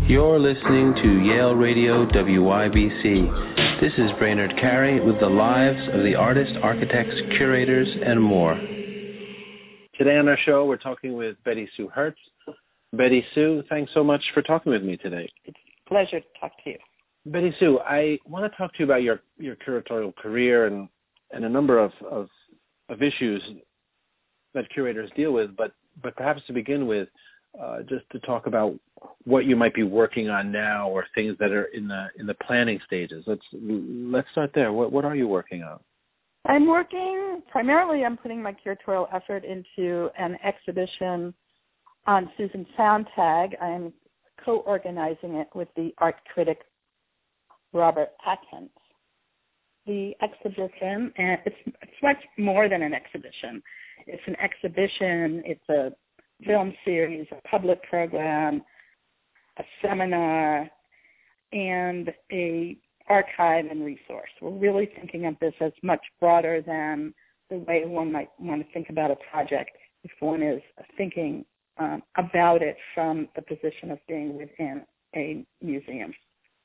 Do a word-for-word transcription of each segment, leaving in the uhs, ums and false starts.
You're listening to Yale Radio W Y B C. This is Brainerd Carey with the lives of the artists, architects, curators, and more. Today on our show, we're talking with Betty Sue Hertz. Betty Sue, thanks so much for talking with me today. It's a pleasure to talk to you. Betty Sue, I want to talk to you about your, your curatorial career and, and a number of, of, of issues that curators deal with, but, but perhaps to begin with, uh, just to talk about what you might be working on now or things that are in the in the planning stages. Let's let's start there. What what are you working on? I'm working, primarily I'm putting my curatorial effort into an exhibition on Susan Sontag. I'm co-organizing it with the art critic Robert Atkins. The exhibition, and it's, it's much more than an exhibition. It's an exhibition, it's a film series, a public program, a seminar, and a archive and resource. We're really thinking of this as much broader than the way one might want to think about a project if one is thinking um, about it from the position of being within a museum.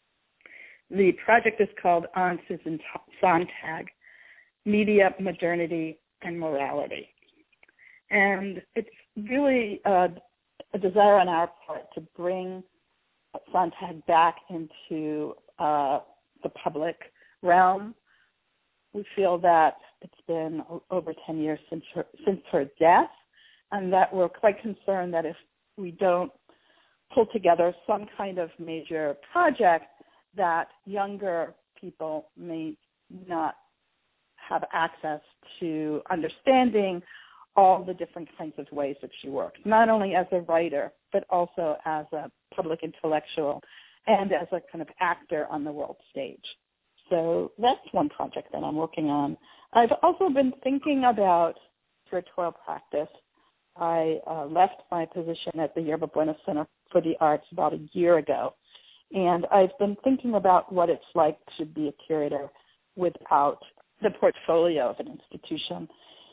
The project is called On Susan Sontag, Media, Modernity, and Morality. And it's really uh, a desire on our part to bring Sontag back into uh, the public realm. We feel that it's been over ten years since her, since her death, and that we're quite concerned that if we don't pull together some kind of major project, that younger people may not have access to understanding all the different kinds of ways that she worked, not only as a writer, but also as a public intellectual and as a kind of actor on the world stage. So that's one project that I'm working on. I've also been thinking about curatorial practice. I uh, left my position at the Yerba Buena Center for the Arts about a year ago, and I've been thinking about what it's like to be a curator without the portfolio of an institution.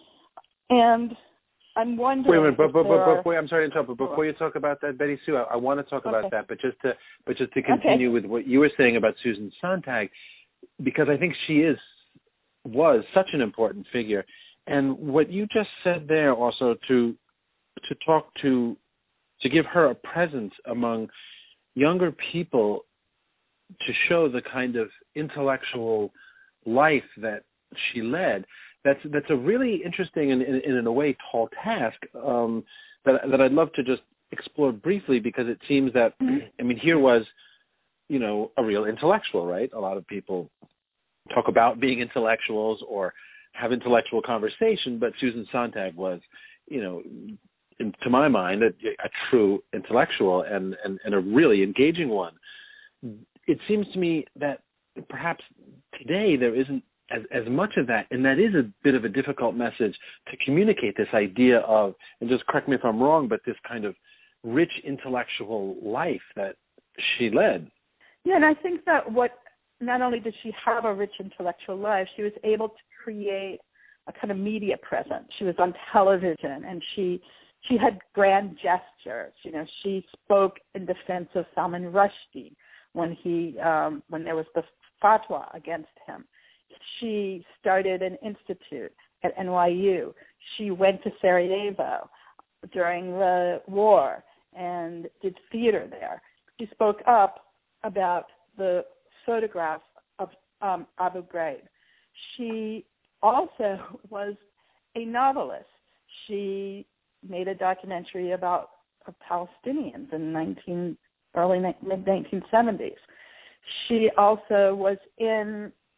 And I'm wondering. Wait a minute, but, but, but, are... but, wait, I'm sorry to interrupt, but before you talk about that, Betty Sue, I, I want to talk okay. about that, but just to but just to continue okay. with what you were saying about Susan Sontag, because I think she is was such an important figure, and what you just said there also to to talk to to give her a presence among younger people to show the kind of intellectual life that she led. That's that's a really interesting and, and, and in a way tall task um, that that I'd love to just explore briefly, because it seems that I mean here was, you know, a real intellectual, right? A lot of people talk about being intellectuals or have intellectual conversation, but Susan Sontag was, you know, in, to my mind, a, a true intellectual and, and, and a really engaging one. It seems to me that perhaps today there isn't As, as much of that, and that is a bit of a difficult message to communicate, this idea of, and just correct me if I'm wrong, but this kind of rich intellectual life that she led. Yeah, and I think that what, not only did she have a rich intellectual life, she was able to create a kind of media presence. She was on television, and she she had grand gestures. You know, she spoke in defense of Salman Rushdie when he um, when there was the fatwa against him. She started an institute at N Y U. She went to Sarajevo during the war and did theater there. She spoke up about the photographs of um, Abu Ghraib. She also was a novelist. She made a documentary about Palestinians in nineteen early mid nineteen seventies. She also was in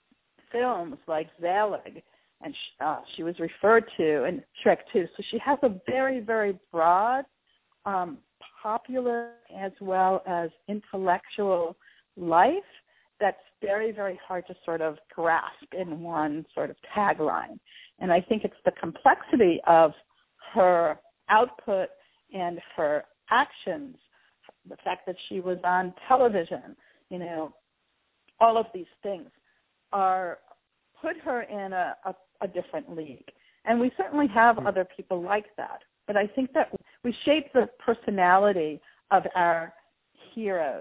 films like Zelig, and uh, she was referred to in Shrek two. So she has a very, very broad, um, popular as well as intellectual life that's very, very hard to sort of grasp in one sort of tagline. And I think it's the complexity of her output and her actions, the fact that she was on television, you know, all of these things are put her in a, a, a different league. And we certainly have other people like that. But I think that we shape the personality of our heroes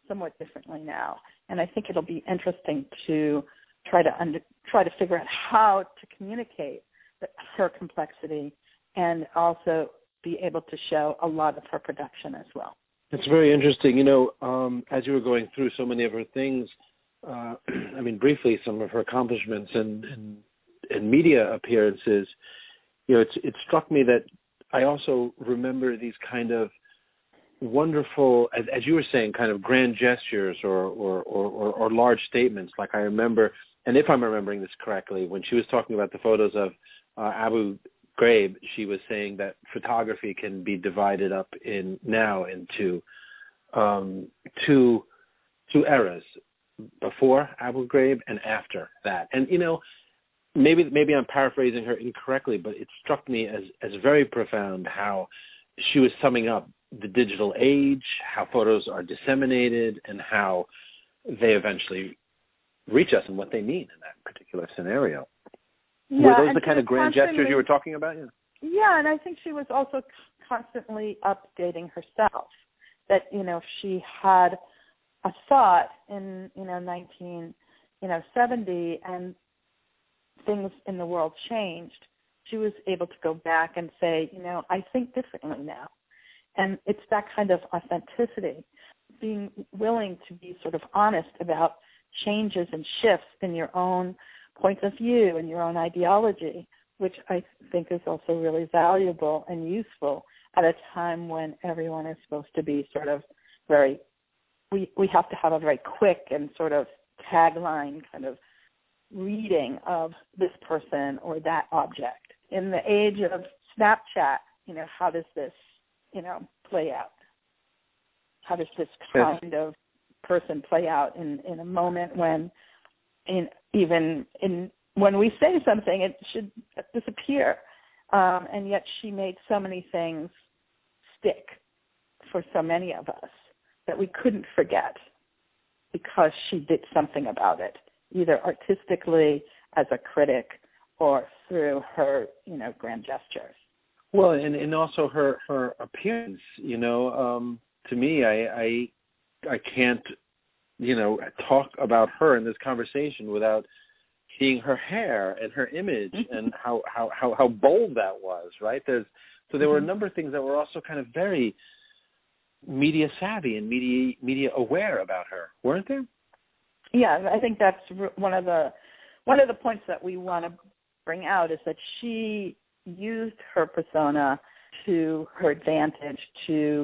somewhat differently now. And I think it'll be interesting to try to under, try to figure out how to communicate the, her complexity and also be able to show a lot of her production as well. It's very interesting. You know, um, as you were going through so many of her things, uh, I mean, briefly, some of her accomplishments and, and, and media appearances, you know, it's, it struck me that I also remember these kind of wonderful, as, as you were saying, kind of grand gestures or, or, or, or, or large statements. Like I remember, and if I'm remembering this correctly, when she was talking about the photos of uh, Abu Ghraib, she was saying that photography can be divided up in now into um, two two eras, before Abu Ghraib and after that. And you know, maybe maybe I'm paraphrasing her incorrectly, but it struck me as as very profound how she was summing up the digital age, how photos are disseminated, and how they eventually reach us and what they mean in that particular scenario. Yeah, were those the kind of grand gestures you were talking about? Yeah. Yeah, and I think she was also constantly updating herself. That, you know, if she had a thought in, you know, nineteen, you know, seventy, and things in the world changed, she was able to go back and say, you know, I think differently now. And it's that kind of authenticity, being willing to be sort of honest about changes and shifts in your own point of view and your own ideology, which I think is also really valuable and useful at a time when everyone is supposed to be sort of very, we, we have to have a very quick and sort of tagline kind of reading of this person or that object. In the age of Snapchat, you know, how does this, you know, play out? How does this kind of person play out in, in a moment when, in, even in when we say something, it should disappear. Um, and yet she made so many things stick for so many of us that we couldn't forget because she did something about it, either artistically as a critic or through her, you know, grand gestures. Well, and, and also her, her appearance, you know, um, to me, I, I I can't, you know, talk about her in this conversation without seeing her hair and her image and how, how, how, how bold that was, right? There's so there were a number of things that were also kind of very media savvy and media media aware about her, weren't there? Yeah, I think that's one of the one of the points that we want to bring out is that she used her persona to her advantage to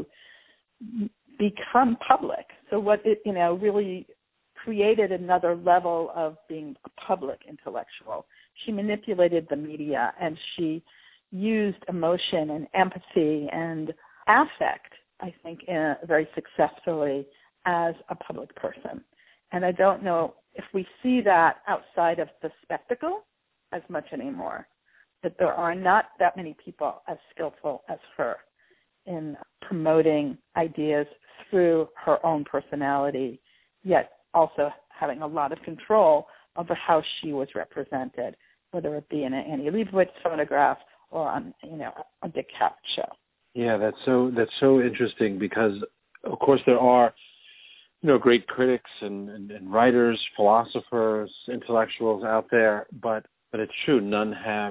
become public. So what it, you know, really created another level of being a public intellectual. She manipulated the media and she used emotion and empathy and affect, I think, uh, very successfully as a public person. And I don't know if we see that outside of the spectacle as much anymore, that there are not that many people as skillful as her in promoting ideas through her own personality, yet also having a lot of control over how she was represented, whether it be in an Annie Leibovitz photograph or on, you know, a Dick Cavett show. Yeah, that's so that's so interesting because, of course, there are, you know, great critics and, and, and writers, philosophers, intellectuals out there, but but it's true, none have,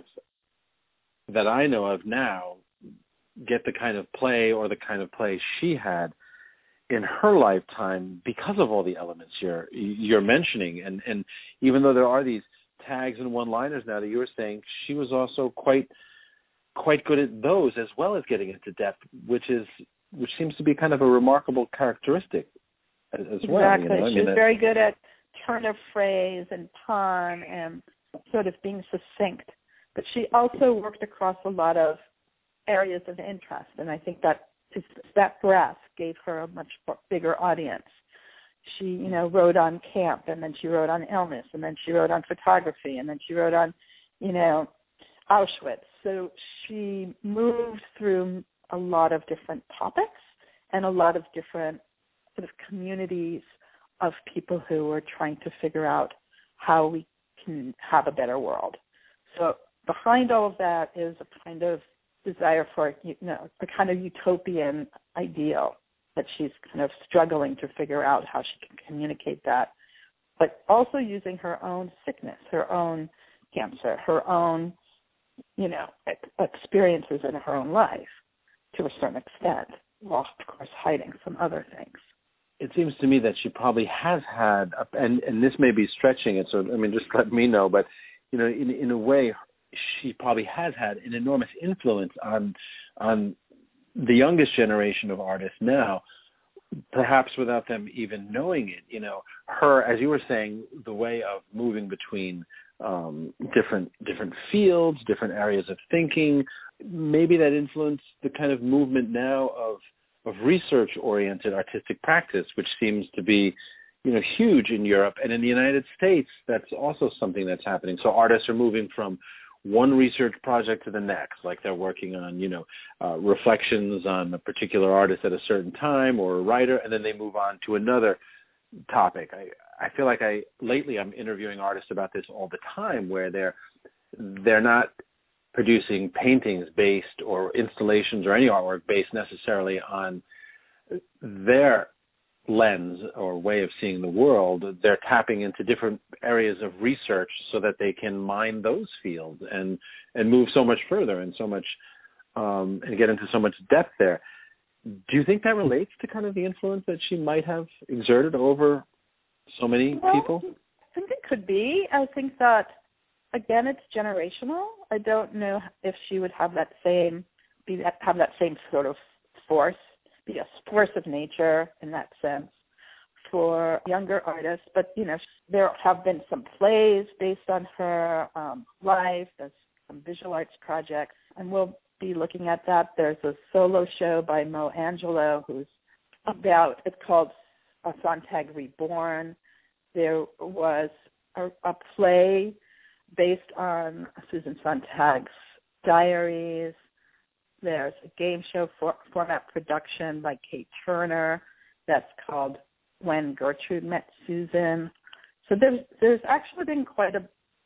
that I know of now, get the kind of play or the kind of play she had in her lifetime because of all the elements you're you're mentioning. And, and even though there are these tags and one-liners now that you were saying, she was also quite quite good at those as well as getting into depth, which is which seems to be kind of a remarkable characteristic as, as exactly. well. You know? She was very good at turn of phrase and pun and sort of being succinct. But she also worked across a lot of areas of interest, and I think that that breadth gave her a much bigger audience. She, you know, wrote on camp, and then she wrote on illness, and then she wrote on photography, and then she wrote on, you know, Auschwitz. So she moved through a lot of different topics and a lot of different sort of communities of people who were trying to figure out how we can have a better world. So behind all of that is a kind of desire for, you know, a kind of utopian ideal that she's kind of struggling to figure out how she can communicate that, but also using her own sickness, her own cancer, her own, you know, experiences in her own life to a certain extent, while, of course, hiding some other things. It seems to me that she probably has had, and, and this may be stretching it, so, I mean, just let me know, but, you know, in, in a way, she probably has had an enormous influence on on the youngest generation of artists now, perhaps without them even knowing it. You know, her, as you were saying, the way of moving between um, different different fields, different areas of thinking, maybe that influenced the kind of movement now of of research-oriented artistic practice, which seems to be, you know, huge in Europe. And in the United States, that's also something that's happening. So artists are moving from one research project to the next, like they're working on, you know, uh, reflections on a particular artist at a certain time or a writer, and then they move on to another topic. I, I feel like I lately I'm interviewing artists about this all the time, where they're they're not producing paintings based or installations or any artwork based necessarily on their lens or way of seeing the world. They're tapping into different areas of research so that they can mine those fields and and move so much further and so much um, and get into so much depth there. Do you think that relates to kind of the influence that she might have exerted over so many well, people? I think it could be. I think that, again, it's generational. I don't know if she would have that same be that, have that same sort of force, be a force of nature in that sense for younger artists. But, you know, there have been some plays based on her um, life. There's some visual arts projects, and we'll be looking at that. There's a solo show by Mo Angelo who's about, it's called Sontag Reborn. There was a, a play based on Susan Sontag's diaries. There's a game show for, format production by Kate Turner that's called When Gertrude Met Susan. So there's there's actually been quite a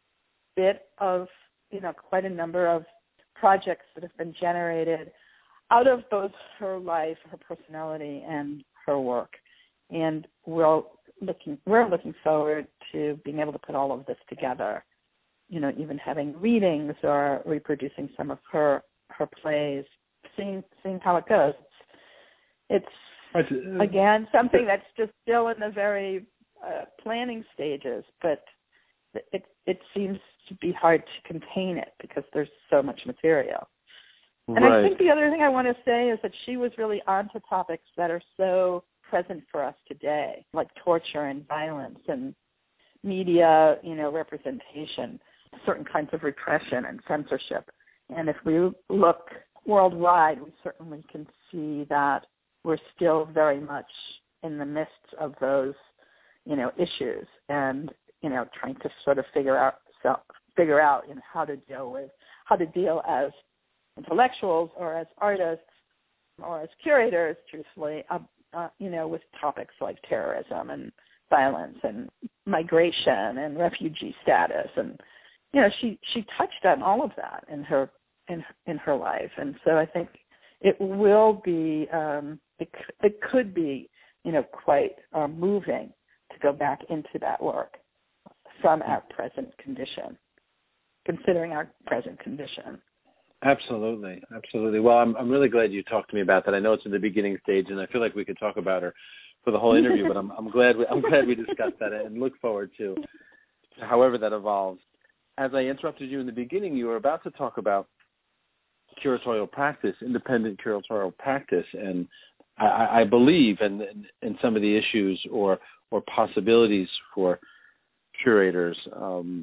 bit of, you know, quite a number of projects that have been generated out of both her life, her personality, and her work. And we're looking we're looking forward to being able to put all of this together. You know, even having readings or reproducing some of her her plays, seeing seeing how it goes. It's, it's again something that's just still in the very uh, planning stages, but it it seems to be hard to contain it because there's so much material. And right. I think the other thing I want to say is that she was really onto topics that are so present for us today, like torture and violence and media, you know, representation, certain kinds of repression and censorship. And if we look worldwide, we certainly can see that we're still very much in the midst of those, you know, issues and, you know, trying to sort of figure out, so, figure out, you know, how to deal with, how to deal as intellectuals or as artists or as curators, truthfully, uh, uh, you know, with topics like terrorism and violence and migration and refugee status. And, you know, she, she touched on all of that in her in in her life. And so I think it will be, um, it, it could be, you know, quite uh, moving to go back into that work from our present condition, considering our present condition. Absolutely, absolutely. Well, I'm I'm really glad you talked to me about that. I know it's in the beginning stage, and I feel like we could talk about her for the whole interview. But I'm I'm glad we, I'm glad we discussed that, and look forward to however that evolves. As I interrupted you in the beginning, you were about to talk about curatorial practice, independent curatorial practice, and I, I believe in, in in some of the issues or or possibilities for curators, um,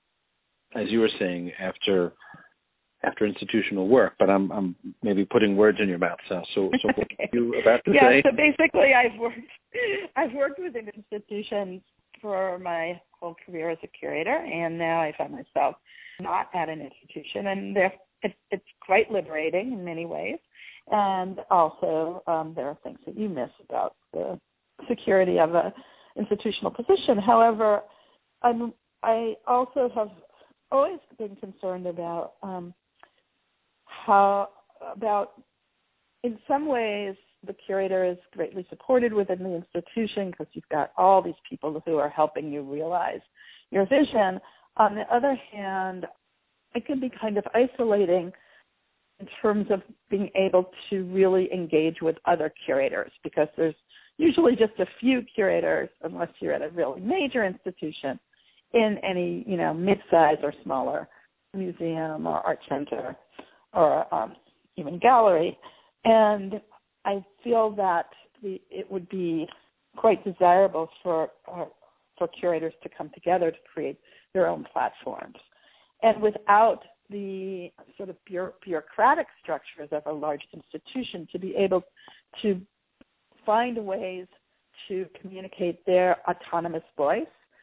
as you were saying, after. after institutional work, but I'm I'm maybe putting words in your mouth. So, so, so what are you about to yeah, say? so basically I've worked, I've worked within institutions for my whole career as a curator, and now I find myself not at an institution, and there, it, it's quite liberating in many ways. And also um, there are things that you miss about the security of a institutional position. However, I'm, I also have always been concerned about um, how about, in some ways, the curator is greatly supported within the institution because you've got all these people who are helping you realize your vision. On the other hand, it can be kind of isolating in terms of being able to really engage with other curators, because there's usually just a few curators, unless you're at a really major institution, in any, you know, mid-size or smaller museum or art center or um, even gallery. And I feel that the, it would be quite desirable for uh, for curators to come together to create their own platforms. And without the sort of bureaucratic structures of a large institution, to be able to find ways to communicate their autonomous voice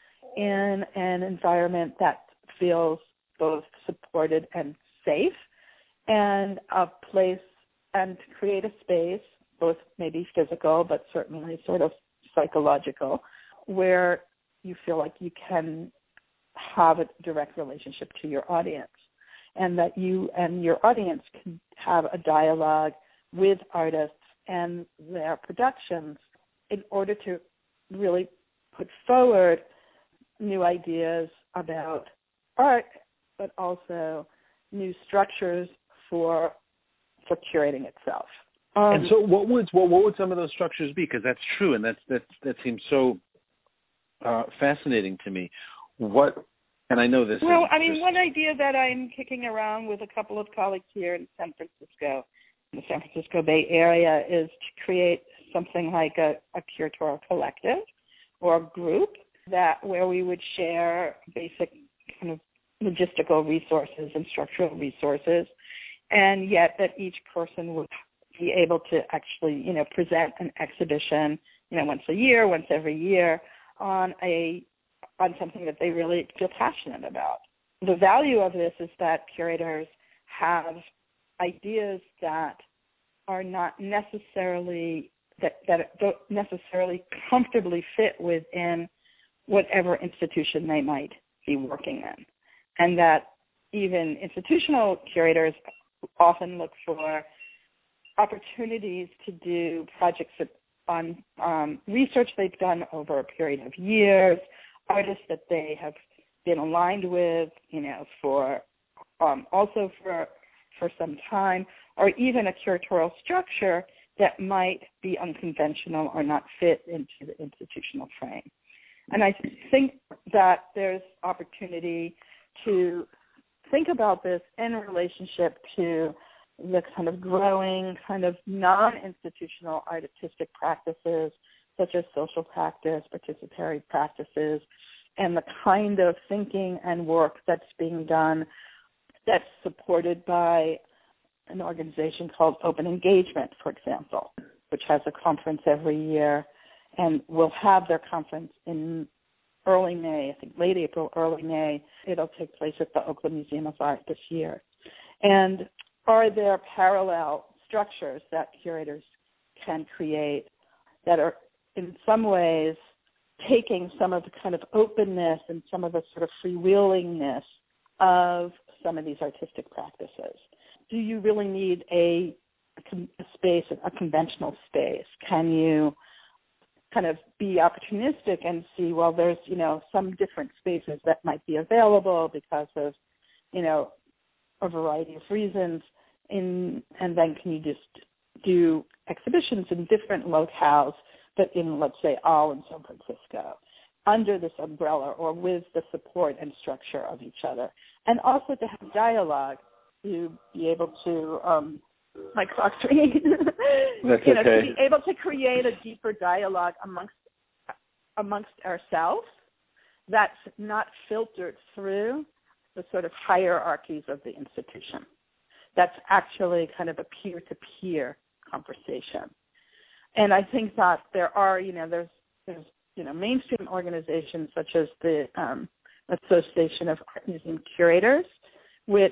in an environment that feels both supported and safe, and a place, and to create a space, both maybe physical but certainly sort of psychological, where you feel like you can have a direct relationship to your audience, and that you and your audience can have a dialogue with artists and their productions in order to really put forward new ideas about art, but also new structures for for curating itself. Um, and so, what would what, what would some of those structures be? Because that's true, and that's that that seems so uh, fascinating to me. What, and I know this. Well, is I mean, just... one idea that I'm kicking around with a couple of colleagues here in San Francisco, in the San Francisco Bay Area, is to create something like a, a curatorial collective or a group that where we would share basic kind of logistical resources and structural resources, and yet that each person would be able to actually, you know, present an exhibition, you know, once a year, once every year on a on something that they really feel passionate about. The value of this is that curators have ideas that are not necessarily that, that don't necessarily comfortably fit within whatever institution they might be working in. And that even institutional curators often look for opportunities to do projects on um, research they've done over a period of years, artists that they have been aligned with, you know, for um, also for for some time, or even a curatorial structure that might be unconventional or not fit into the institutional frame. And I think that there's opportunity to think about this in relationship to the kind of growing kind of non-institutional artistic practices, such as social practice, participatory practices, and the kind of thinking and work that's being done that's supported by an organization called Open Engagement, for example, which has a conference every year and will have their conference in early May, I think late April, early May. It'll take place at the Oakland Museum of Art this year. And are there parallel structures that curators can create that are in some ways taking some of the kind of openness and some of the sort of freewheelingness of some of these artistic practices? Do you really need a, a space, a conventional space? Can you kind of be opportunistic and see, well, there's, you know, some different spaces that might be available because of, you know, a variety of reasons, in, and then can you just do exhibitions in different locales, but in, let's say, all in San Francisco, under this umbrella or with the support and structure of each other. And also to have dialogue, to be able to, um, my clock's ringing, That's you know, okay. to be able to create a deeper dialogue amongst amongst ourselves that's not filtered through the sort of hierarchies of the institution. That's actually kind of a peer-to-peer conversation. And I think that there are, you know, there's, there's you know, mainstream organizations such as the um, Association of Art Museum Curators, which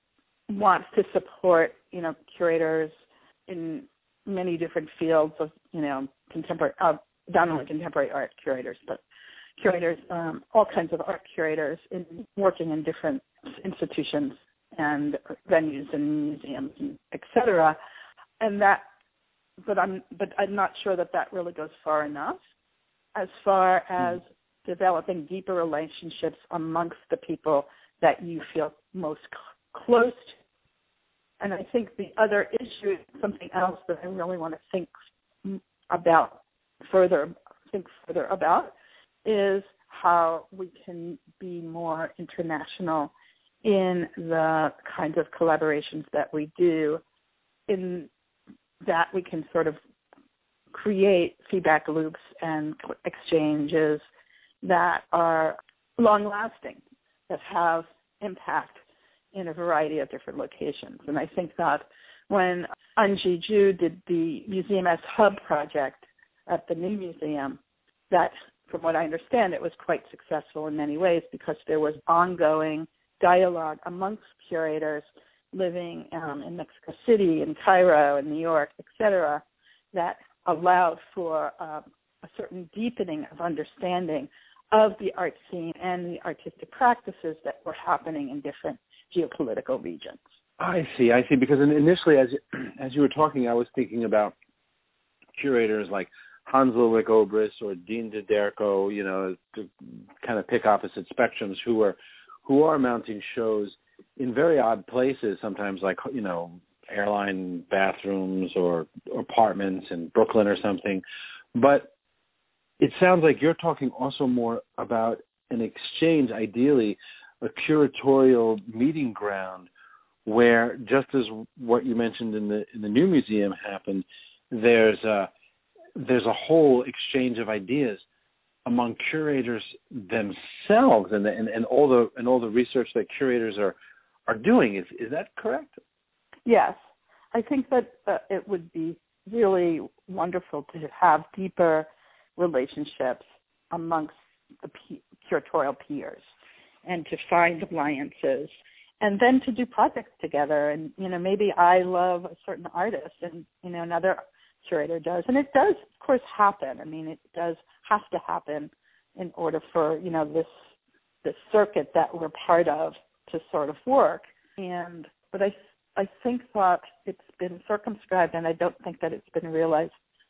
wants to support, you know, curators in many different fields of, you know, contemporary, uh, not only contemporary art curators, but curators, um, all kinds of art curators in working in different institutions and venues and museums, and et cetera. And that but I'm but I'm not sure that that really goes far enough as far as mm-hmm. developing deeper relationships amongst the people that you feel most c- close to. And I think the other issue, something else that I really want to think about further, think further about, is how we can be more international in the kinds of collaborations that we do, in that we can sort of create feedback loops and exchanges that are long-lasting, that have impact in a variety of different locations. And I think that when Anji Ju did the Museum as Hub project at the New Museum, that, from what I understand, it was quite successful in many ways because there was ongoing dialogue amongst curators living um, in Mexico City, in Cairo, in New York, et cetera, that allowed for uh, a certain deepening of understanding of the art scene and the artistic practices that were happening in different geopolitical regions. I see, I see. Because initially, as as you were talking, I was thinking about curators like Hans Ludwig Obrist or Dean Diderco, you know, to kind of pick opposite spectrums, who are who are mounting shows in very odd places, sometimes like, you know, airline bathrooms or, or apartments in Brooklyn or something. But it sounds like you're talking also more about an exchange, ideally a curatorial meeting ground, where just as what you mentioned in the in the new museum happened, there's a there's a whole exchange of ideas among curators themselves, and, the, and and all the and all the research that curators are are doing. Is is that correct? Yes, I think that uh, it would be really wonderful to have deeper relationships amongst the p- curatorial peers, and to find alliances, and then to do projects together. And, you know, maybe I love a certain artist and, you know, another curator does. And it does, of course, happen. I mean, it does have to happen in order for, you know, this this circuit that we're part of to sort of work. And but I, I think that it's been circumscribed, and I don't think that it's been realized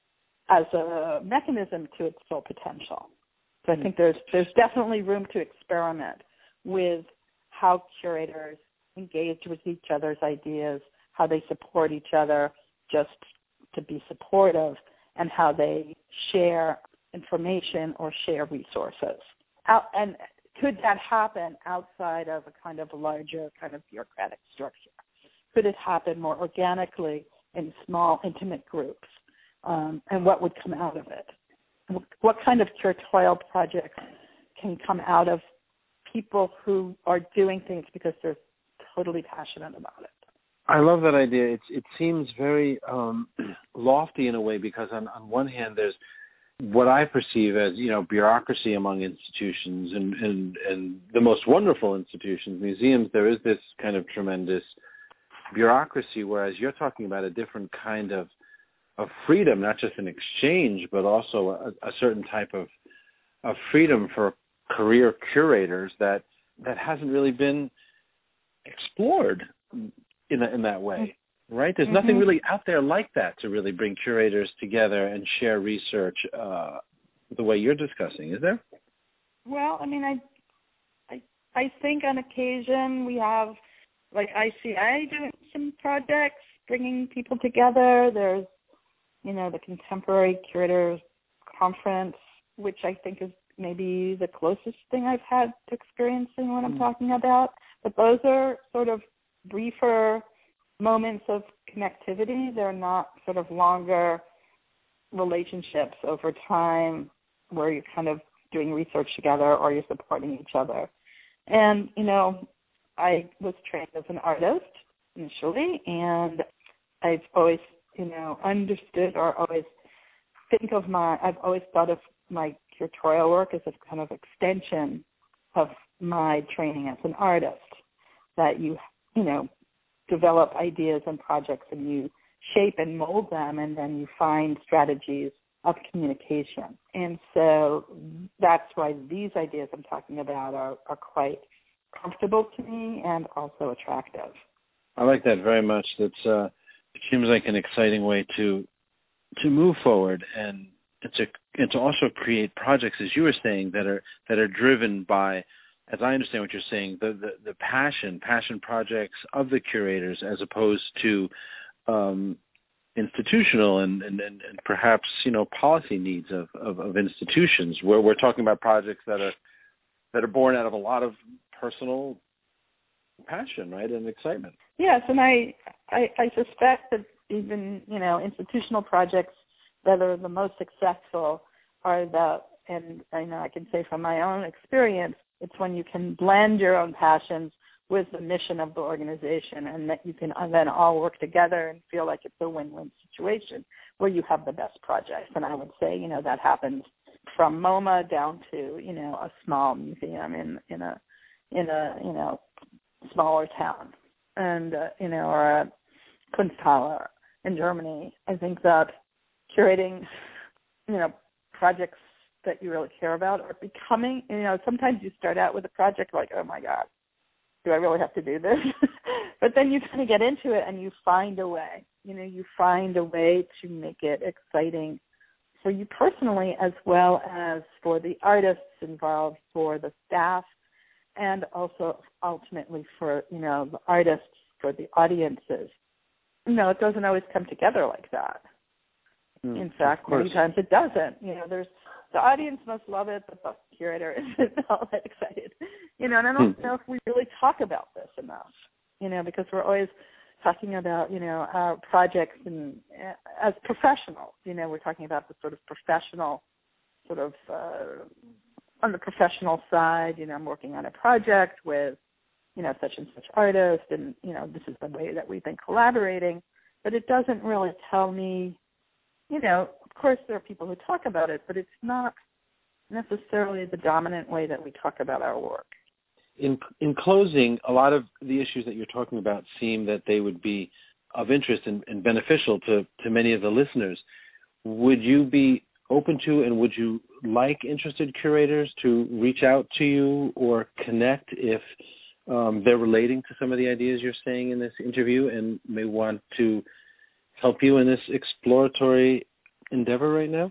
as a mechanism to its full potential. So I think there's there's definitely room to experiment with how curators engage with each other's ideas, how they support each other just to be supportive, and how they share information or share resources. Out, and could that happen outside of a kind of a larger kind of bureaucratic structure? Could it happen more organically in small, intimate groups? Um, and what would come out of it? What kind of curatorial projects can come out of people who are doing things because they're totally passionate about it? I love that idea. It's, it seems very um, lofty in a way, because on, on one hand, there's what I perceive as, you know, bureaucracy among institutions, and, and, and the most wonderful institutions, museums. There is this kind of tremendous bureaucracy, whereas you're talking about a different kind of of freedom, not just an exchange, but also a, a certain type of of freedom for career curators that that hasn't really been explored in a, in that way, right? There's mm-hmm. nothing really out there like that to really bring curators together and share research uh, the way you're discussing, is there? Well, I mean, I, I I think on occasion we have, like I C I doing some projects, bringing people together. There's, you know, the Contemporary Curators Conference, which I think is maybe the closest thing I've had to experiencing what I'm mm. talking about. But those are sort of briefer moments of connectivity. They're not sort of longer relationships over time where you're kind of doing research together or you're supporting each other. And, you know, I was trained as an artist initially, and I've always, you know, understood or always think of my, I've always thought of my curatorial work as a kind of extension of my training as an artist, that you, you know, develop ideas and projects and you shape and mold them, and then you find strategies of communication. And so that's why these ideas I'm talking about are, are quite comfortable to me and also attractive. I like that very much. That's uh, it seems like an exciting way to to move forward and, and to and to also create projects, as you were saying, that are that are driven by, as I understand what you're saying, the the, the passion passion projects of the curators, as opposed to um, institutional and, and, and, and perhaps, you know, policy needs of, of, of institutions, where we're talking about projects that are that are born out of a lot of personal passion, right, and excitement. Yes, and I, I I suspect that even, you know, institutional projects that are the most successful are the, and I know I can say from my own experience, it's when you can blend your own passions with the mission of the organization, and that you can then all work together and feel like it's a win-win situation where you have the best projects. And I would say, you know, that happens from MoMA down to, you know, a small museum in, in a, in a, you know, smaller town, and, uh, you know, or a Kunsthalle in Germany. I think that curating, you know, projects that you really care about are becoming, you know, sometimes you start out with a project like, oh my God, do I really have to do this? But then you kind of get into it and you find a way, you know, you find a way to make it exciting for you personally, as well as for the artists involved, for the staff, and also ultimately for, you know, the artists, for the audiences. You know, it doesn't always come together like that. Mm, In fact, many times it doesn't. You know, there's the audience must love it, but the curator isn't all that excited. You know, and I don't know if we really talk about this enough, you know, because we're always talking about, you know, our projects and uh, as professionals, you know, we're talking about the sort of professional sort of, uh, on the professional side, you know, I'm working on a project with, you know, such and such artist, and, you know, this is the way that we've been collaborating, but it doesn't really tell me, you know, of course there are people who talk about it, but it's not necessarily the dominant way that we talk about our work. In in closing, a lot of the issues that you're talking about seem that they would be of interest and, and beneficial to, to many of the listeners. Would you be open to, and would you like interested curators to reach out to you or connect if um, they're relating to some of the ideas you're saying in this interview and may want to help you in this exploratory endeavor right now?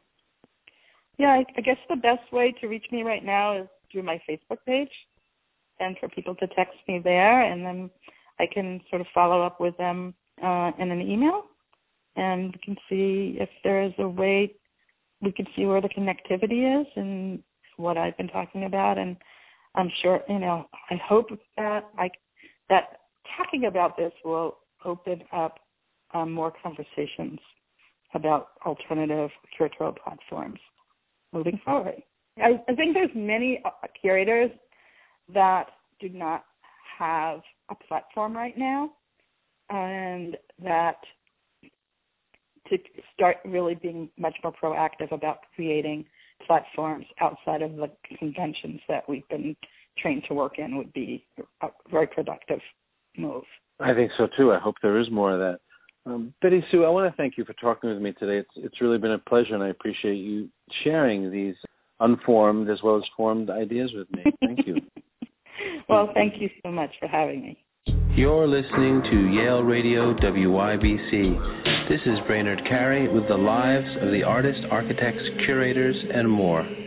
Yeah, I, I guess the best way to reach me right now is through my Facebook page, and for people to text me there, and then I can sort of follow up with them uh, in an email, and we can see if there is a way, we can see where the connectivity is and what I've been talking about. And I'm sure, you know, I hope that I, that talking about this will open up um, more conversations about alternative curatorial platforms moving forward. I, I think there's many uh, curators that do not have a platform right now, and that to start really being much more proactive about creating platforms outside of the conventions that we've been trained to work in would be a very productive move. I think so too. I hope there is more of that. Um, Betty Sue, I want to thank you for talking with me today. It's, it's really been a pleasure, and I appreciate you sharing these unformed as well as formed ideas with me. Thank you. Well, thank you so much for having me. You're listening to Yale Radio W Y B C. This is Brainerd Carey with the lives of the artists, architects, curators, and more.